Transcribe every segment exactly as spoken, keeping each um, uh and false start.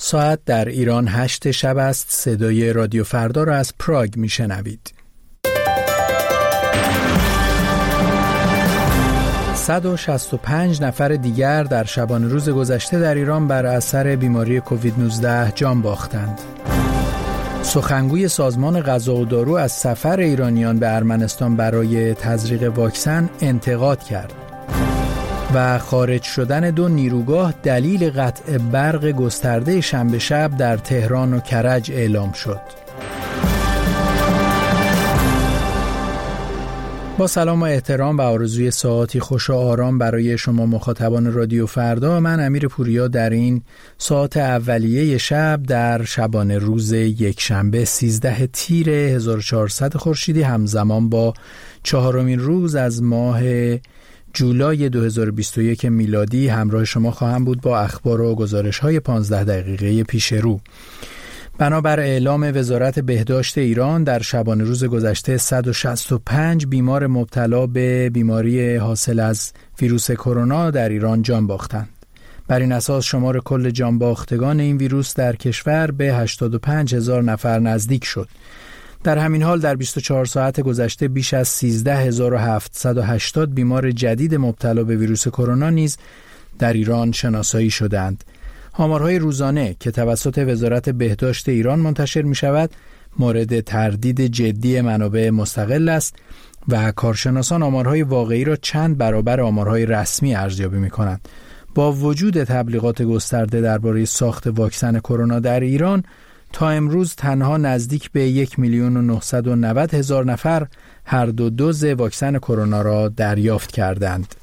ساعت در ایران هشت شب است. صدای رادیو فردا را از پراگ میشنوید. صد و شصت و پنج نفر دیگر در شبانه روز گذشته در ایران بر اثر بیماری کووید نوزده جان باختند. سخنگوی سازمان غذا و دارو از سفر ایرانیان به ارمنستان برای تزریق واکسن انتقاد کرد و خارج شدن دو نیروگاه دلیل قطع برق گسترده شنبه شب در تهران و کرج اعلام شد. با سلام و احترام و آرزوی ساعاتی خوش و آرام برای شما مخاطبان رادیو فردا، من امیر پوریا در این ساعت اولیه شب در شبانه روز یکشنبه سیزده تیر هزار و چهارصد خورشیدی همزمان با چهارمین روز از ماه جولای دو هزار و بیست و یک میلادی همراه شما خواهم بود با اخبار و گزارش‌های پانزده دقیقه پیش رو. بنابر اعلام وزارت بهداشت ایران در شبانه روز گذشته صد و شصت و پنج بیمار مبتلا به بیماری حاصل از ویروس کرونا در ایران جان باختند. بر این اساس شمار کل جان باختگان این ویروس در کشور به هشتاد و پنج هزار نفر نزدیک شد. در همین حال در بیست و چهار ساعت گذشته بیش از سیزده هزار و هفتصد و هشتاد بیمار جدید مبتلا به ویروس کرونا نیز در ایران شناسایی شدند. آمارهای روزانه که توسط وزارت بهداشت ایران منتشر می شود مورد تردید جدی منابع مستقل است و کارشناسان آمارهای واقعی را چند برابر آمارهای رسمی ارزیابی می کنند. با وجود تبلیغات گسترده درباره ساخت واکسن کرونا در ایران، تا امروز تنها نزدیک به یک میلیون و نهصد و نود هزار نفر هر دو دوز واکسن کرونا را دریافت کردند.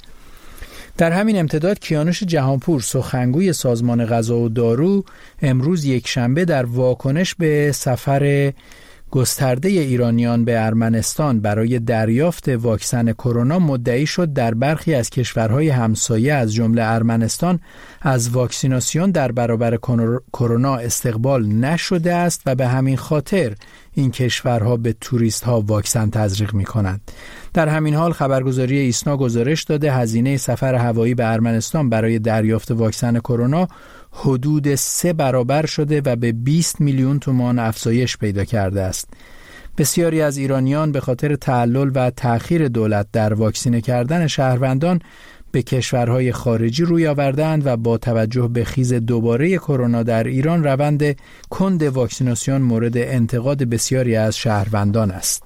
در همین امتداد کیانوش جهانپور، سخنگوی سازمان غذا و دارو، امروز یکشنبه در واکنش به سفر گسترده ایرانیان به ارمنستان برای دریافت واکسن کرونا مدعی شد در برخی از کشورهای همسایه از جمله ارمنستان از واکسیناسیون در برابر کرونا استقبال نشده است و به همین خاطر این کشورها به توریست ها واکسن تزریق می کنند. در همین حال خبرگزاری ایسنا گزارش داده هزینه سفر هوایی به ارمنستان برای دریافت واکسن کرونا حدود سه برابر شده و به بیست میلیون تومان افزایش پیدا کرده است. بسیاری از ایرانیان به خاطر تعلل و تأخیر دولت در واکسینه کردن شهروندان به کشورهای خارجی روی آوردند و با توجه به خیز دوباره کرونا در ایران روند کند واکسیناسیون مورد انتقاد بسیاری از شهروندان است.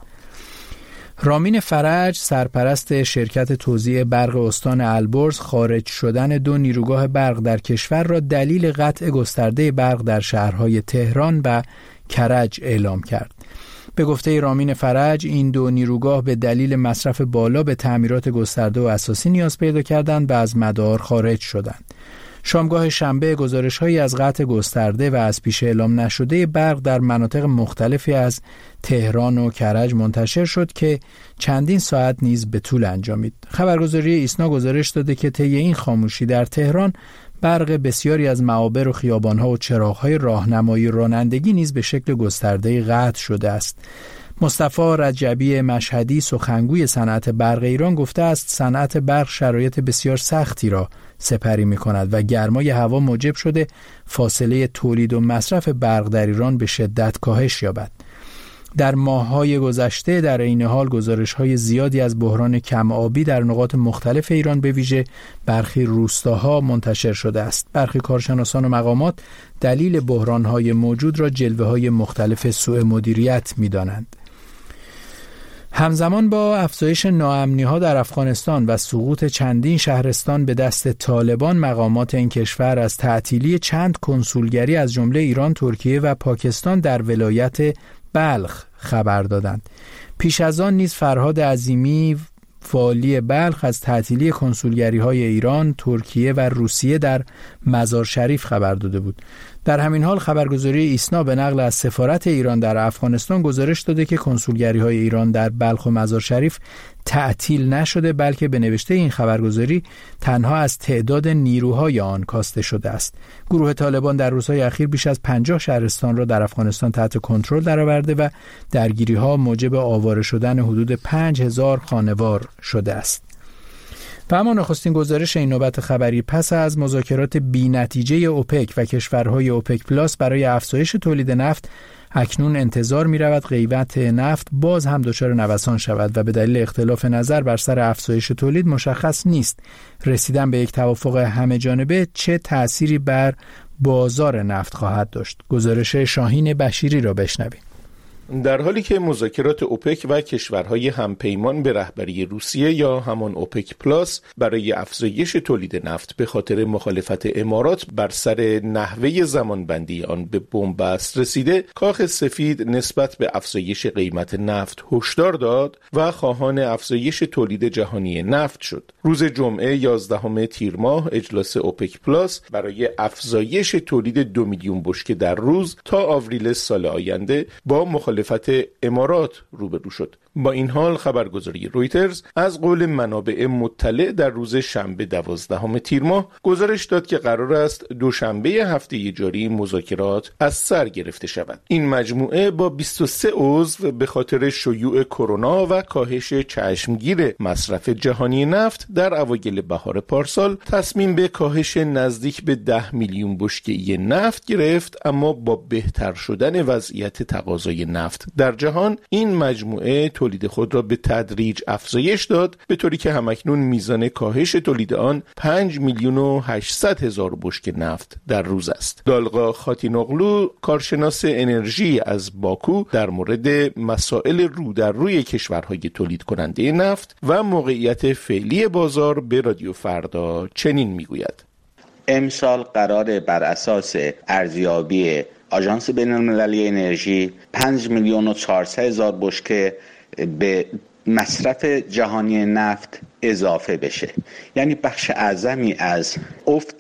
رامین فرج، سرپرست شرکت توزیع برق استان البرز، خارج شدن دو نیروگاه برق در کشور را دلیل قطع گسترده برق در شهرهای تهران و کرج اعلام کرد. به گفته رامین فرج، این دو نیروگاه به دلیل مصرف بالا به تعمیرات گسترده و اساسی نیاز پیدا کردند و از مدار خارج شدند. شامگاه شنبه گزارش‌هایی از قطع گسترده و از پیش اعلام نشده برق در مناطق مختلفی از تهران و کرج منتشر شد که چندین ساعت نیز به طول انجامید. خبرگزاری ایسنا گزارش داده که طی این خاموشی در تهران برق بسیاری از معابر و خیابان‌ها و چراغ‌های راهنمایی رانندگی نیز به شکل گسترده قطع شده است. مصطفی رجبی مشهدی، سخنگوی صنعت برق ایران، گفته است صنعت برق شرایط بسیار سختی را سپری می‌کند و گرمای هوا موجب شده فاصله تولید و مصرف برق در ایران به شدت کاهش یابد. در ماه‌های گذشته در این حال گزارش‌های زیادی از بحران کم آبی در نقاط مختلف ایران به ویژه برخی روستاها منتشر شده است. برخی کارشناسان و مقامات دلیل بحران‌های موجود را جلوه‌های مختلف سوء مدیریت می‌دانند. همزمان با افزایش ناامنی‌ها در افغانستان و سقوط چندین شهرستان به دست طالبان، مقامات این کشور از تعطیلی چند کنسولگری از جمله ایران، ترکیه و پاکستان در ولایت بلخ خبر دادند. پیش از آن نیز فرهاد عظیمی، والی بلخ، از تعطیلی کنسولگری‌های ایران، ترکیه و روسیه در مزار شریف خبر داده بود. در همین حال خبرگزاری ایسنا به نقل از سفارت ایران در افغانستان گزارش داده که کنسولگری‌های ایران در بلخ و مزار شریف تعطیل نشده، بلکه به نوشته این خبرگزاری تنها از تعداد نیروهای آن کاسته شده است. گروه طالبان در روزهای اخیر بیش از پنجاه شهرستان را در افغانستان تحت کنترل درآورده و درگیری‌ها موجب آواره شدن حدود پنج هزار خانوار شده است. و اما نخستین گزارش این نوبت خبری پس از مذاکرات بی‌نتیجه اوپک و کشورهای اوپک پلاس برای افزایش تولید نفت، اکنون انتظار می رود قیمت نفت باز هم دچار نوسان شود و به دلیل اختلاف نظر بر سر افزایش تولید مشخص نیست رسیدن به یک توافق همه جانبه چه تأثیری بر بازار نفت خواهد داشت. گزارش شاهین بشیری را بشنویم. در حالی که مذاکرات اوپک و کشورهای همپیمان به رهبری روسیه یا همان اوپک پلاس برای افزایش تولید نفت به خاطر مخالفت امارات بر سر نحوه زمانبندی آن به بنبست رسیده، کاخ سفید نسبت به افزایش قیمت نفت هشدار داد و خواهان افزایش تولید جهانی نفت شد. روز جمعه یازدهم تیر ماه اجلاس اوپک پلاس برای افزایش تولید دو میلیون بشکه در روز تا آوریل سال آینده با مخالفت امارات روبرو شد. با این حال خبرگزاری رویترز از قول منابع مطلع در روز شنبه دوازدهم تیر ماه گزارش داد که قرار است دوشنبه هفته جاری مذاکرات از سر گرفته شود. این مجموعه با بیست و سه عضو به خاطر شیوع کرونا و کاهش چشمگیر مصرف جهانی نفت در اوایل بهار پارسال تصمیم به کاهش نزدیک به ده میلیون بشکه نفت گرفت، اما با بهتر شدن وضعیت تقاضای نفت در جهان این مجموعه تولید خود را به تدریج افزایش داد، به طوری که همکنون میزان کاهش تولید آن پنج میلیون و هشتصد هزار بشکه نفت در روز است. دالقا خاتینوغلو، کارشناس انرژی از باکو، در مورد مسائل رو در روی کشورهای تولید کننده نفت و موقعیت فعلی بازار به رادیو فردا چنین میگوید: امسال قراره بر اساس ارزیابی آژانس بین‌المللی انرژی پنج میلیون و چهارصد هزار بشکه به مصرف جهانی نفت اضافه بشه. یعنی بخش اعظمی از افت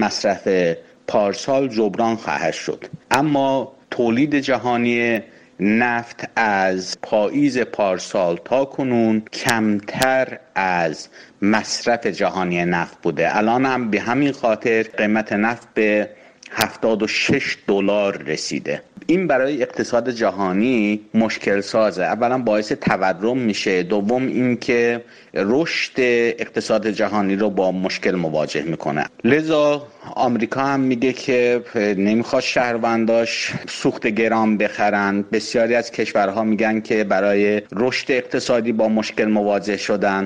مصرف پارسال جبران خواهد شد. اما تولید جهانی نفت از پاییز پارسال تا کنون کمتر از مصرف جهانی نفت بوده. الان هم به همین خاطر قیمت نفت به هفتاد و شش دلار رسیده. این برای اقتصاد جهانی مشکل سازه. اولا باعث تورم میشه، دوم این که رشد اقتصاد جهانی رو با مشکل مواجه میکنه. لذا آمریکا هم میگه که نمیخواد شهرونداش سوخت گران بخرن. بسیاری از کشورها میگن که برای رشد اقتصادی با مشکل مواجه شدن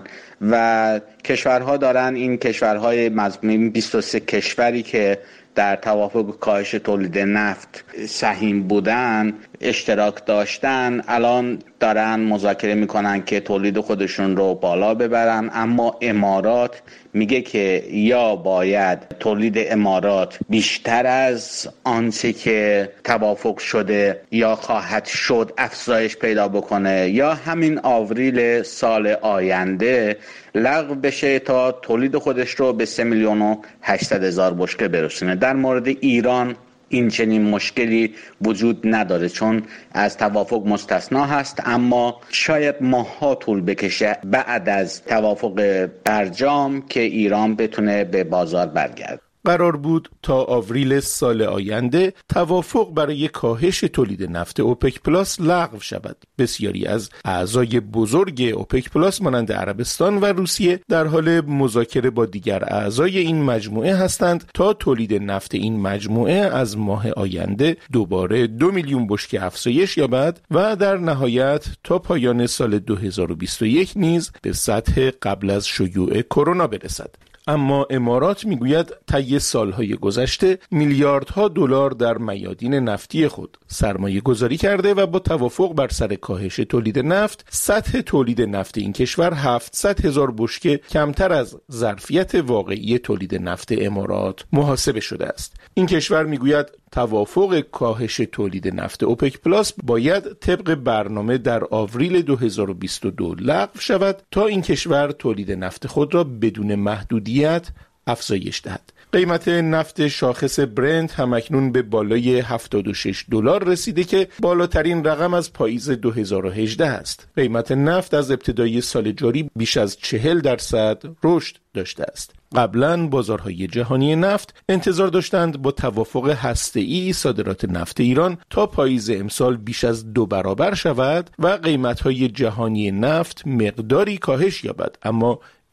و کشورها دارن، این کشورهای مجموعه بیست و سه کشوری که در توافق کاهش تولید نفت سهیم بودن، اشتراک داشتن، الان دارن مذاکره میکنن که تولید خودشون رو بالا ببرن. اما امارات میگه که یا باید تولید امارات بیشتر از آنچه که توافق شده یا خواهد شد افزایش پیدا بکنه، یا همین آوریل سال آینده لغو بشه تا تولید خودش رو به سه میلیون و هشتصد هزار بشکه برسونه. در مورد ایران این چنین مشکلی وجود نداره چون از توافق مستثنا هست، اما شاید ماه‌ها طول بکشه بعد از توافق برجام که ایران بتونه به بازار برگرده. قرار بود تا آوریل سال آینده توافق برای کاهش تولید نفت اوپک پلاس لغو شود. بسیاری از اعضای بزرگ اوپک پلاس مانند عربستان و روسیه در حال مذاکره با دیگر اعضای این مجموعه هستند تا تولید نفت این مجموعه از ماه آینده دوباره دو میلیون بشکه افزایش یابد و در نهایت تا پایان سال دو هزار و بیست و یک نیز به سطح قبل از شیوع کرونا برسد. اما امارات میگوید طی سالهای گذشته میلیاردها دلار در میادین نفتی خود سرمایه گذاری کرده و با توافق بر سر کاهش تولید نفت، سطح تولید نفت این کشور هفتصد هزار بشکه کمتر از ظرفیت واقعی تولید نفت امارات محاسبه شده است. این کشور میگوید توافق کاهش تولید نفت اوپک پلاس باید طبق برنامه در آوریل دو هزار و بیست و دو لغو شود تا این کشور تولید نفت خود را بدون محدودیت افزایش دهد. قیمت نفت شاخص برنت همکنون به بالای هفتاد و شش دلار رسیده که بالاترین رقم از پاییز دو هزار و هجده است. قیمت نفت از ابتدای سال جاری بیش از چهل درصد رشد داشته است. قبلا بازارهای جهانی نفت انتظار داشتند با توافق هسته‌ای صادرات نفت ایران تا پاییز امسال بیش از دو برابر شود و قیمتهای جهانی نفت مقداری کاهش یابد، اما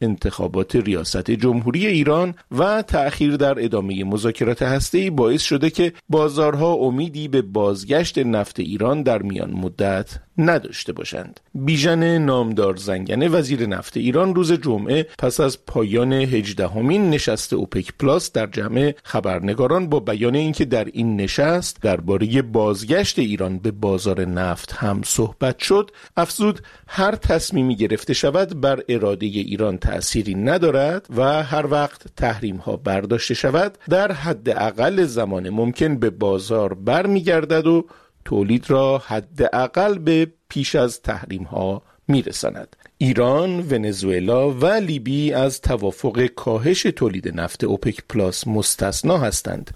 انتخابات ریاست جمهوری ایران و تأخیر در ادامه مذاکرات هسته‌ای باعث شده که بازارها امیدی به بازگشت نفت ایران در میان مدت نداشته باشند. بیژن نامدار زنگنه وزیر نفت ایران روز جمعه پس از پایان هجدهمین نشست اوپک پلاس در جمع خبرنگاران با بیان اینکه در این نشست درباره بازگشت ایران به بازار نفت هم صحبت شد، افزود هر تصمیمی گرفته شود بر اراده ایران تأثیری ندارد و هر وقت تحریم ها برداشته شود در حداقل زمان ممکن به بازار برمیگردد و تولید را حداقل به پیش از تحریم ها میرساند. ایران، ونزوئلا و لیبی از توافق کاهش تولید نفت اوپک پلاس مستثنا هستند.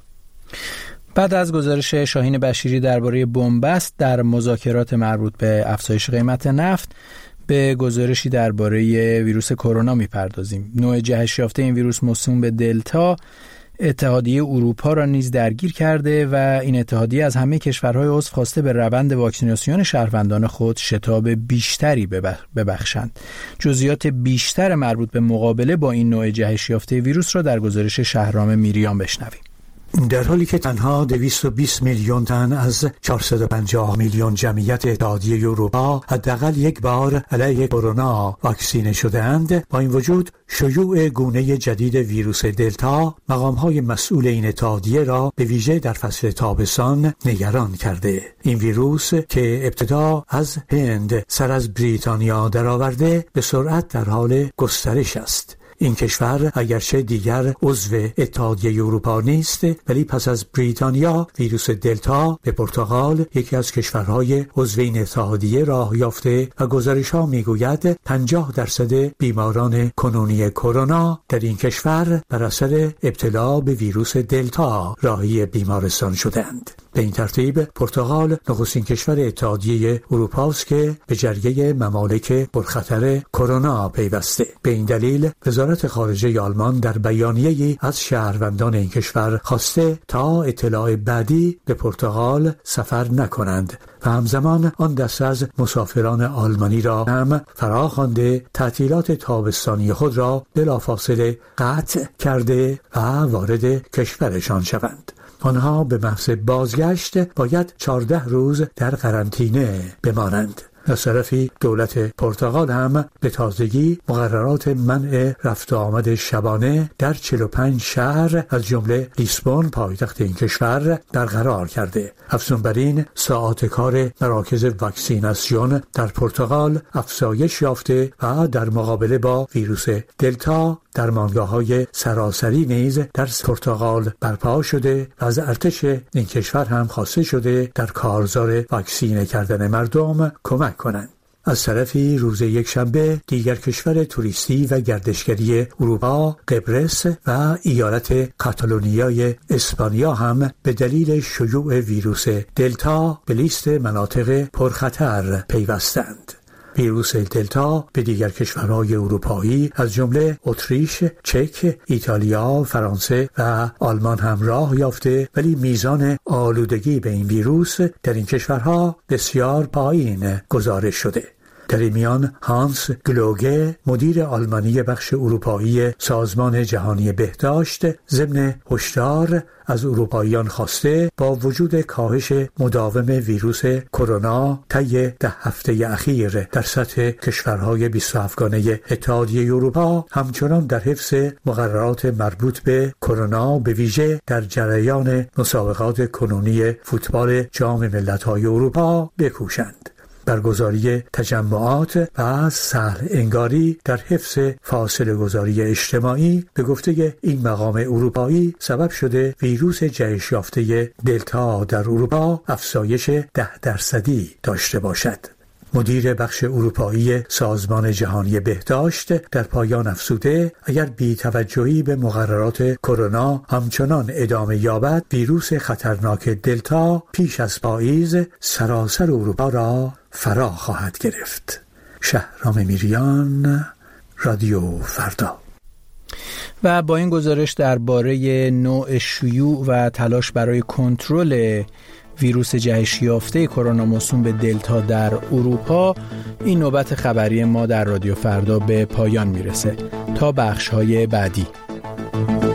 بعد از گزارش شاهین بشیری درباره بنبست در مذاکرات مربوط به افزایش قیمت نفت، به گزارشی درباره ویروس کرونا میپردازیم. نوع جهش یافته این ویروس موسوم به دلتا اتحادیه اروپا را نیز درگیر کرده و این اتحادیه از همه کشورهای عضو خواسته به روند واکسیناسیون شهروندان خود شتاب بیشتری ببخشند. جزئیات بیشتر مربوط به مقابله با این نوع جهش یافته ویروس را در گزارش شهرام میریان بشنویم. در حالی که تنها دویست و بیست میلیون تن از چهارصد و پنجاه میلیون جمعیت اتحادیه اروپا حداقل یک بار علیه کرونا واکسینه شده‌اند، با این وجود شیوع گونه جدید ویروس دلتا مقام‌های مسئول این اتحادیه را به ویژه در فصل تابستان نگران کرده. این ویروس که ابتدا از هند سر از بریتانیا درآورده، به سرعت در حال گسترش است. این کشور اگرچه دیگر عضو اتحادیه اروپا نیست، ولی پس از بریتانیا ویروس دلتا به پرتغال، یکی از کشورهای عضو این اتحادیه، راه یافته و گزارش‌ها می‌گوید پنجاه درصد بیماران کنونی کرونا در این کشور بر اثر ابتلا به ویروس دلتا راهی بیمارستان شدند. به این ترتیب پرتغال نخستین کشور اتحادیه اروپا است که به جریه ممالک پرخطر کرونا پیوسته. به این دلیل وزارت خارجه آلمان در بیانیه‌ای از شهروندان این کشور خواسته تا اطلاع بعدی به پرتغال سفر نکنند و همزمان آن دسته از مسافران آلمانی را هم فراخوانده تعطیلات تابستانی خود را بلافاصله قطع کرده و وارد کشورشان شوند. آنها به محض بازگشت باید چهارده روز در قرنطینه بمانند. از طرفی دولت پرتغال هم به تازگی مقررات منع رفت و آمد شبانه در چهل و پنج شهر از جمله لیسبون پایتخت این کشور برقرار کرده. افزون بر این، ساعات کار مراکز واکسیناسیون در پرتغال افزایش یافته و در مقابله با ویروس دلتا درمانگاه‌های سراسری نیز در پرتغال برپا شده و از ارتش این کشور هم خواسته شده در کارزار واکسینه کردن مردم کمک کنند. از طرفی روز یک شنبه دیگر کشور توریستی و گردشگری اروپا، قبرس و ایالت کاتالونیای اسپانیا هم به دلیل شیوع ویروس دلتا به لیست مناطق پرخطر پیوستند. ویروس دلتا به دیگر کشورهای اروپایی از جمله اتریش، چک، ایتالیا، فرانسه و آلمان هم راه یافته، ولی میزان آلودگی به این ویروس در این کشورها بسیار پایین گزارش شده. در این میان هانس گلوگه، مدیر آلمانی بخش اروپایی سازمان جهانی بهداشت، ضمن هشدار از اروپاییان خواسته با وجود کاهش مداوم ویروس کرونا طی ده هفته اخیر در سطح کشورهای بیست و هفتگانه اتحادیه اروپا، همچنان در حفظ مقررات مربوط به کرونا، به ویژه در جریان مسابقات کنونی فوتبال جام ملت‌های اروپا بکوشند. برگزاری تجمعات و سهل انگاری در حفظ فاصله گذاری اجتماعی به گفته این مقام اروپایی سبب شده ویروس جهش یافته دلتا در اروپا افزایش ده درصدی داشته باشد. مدیر بخش اروپایی سازمان جهانی بهداشت در پایان افزوده اگر بی‌توجهی به مقررات کرونا همچنان ادامه یابد، ویروس خطرناک دلتا پیش از پاییز سراسر اروپا را فرا خواهد گرفت. شهرام میریان، رادیو فردا. و با این گزارش درباره نوع شیوع و تلاش برای کنترل ویروس جهش یافته کرونا موسوم به دلتا در اروپا، این نوبت خبری ما در رادیو فردا به پایان میرسه. تا بخش‌های بعدی.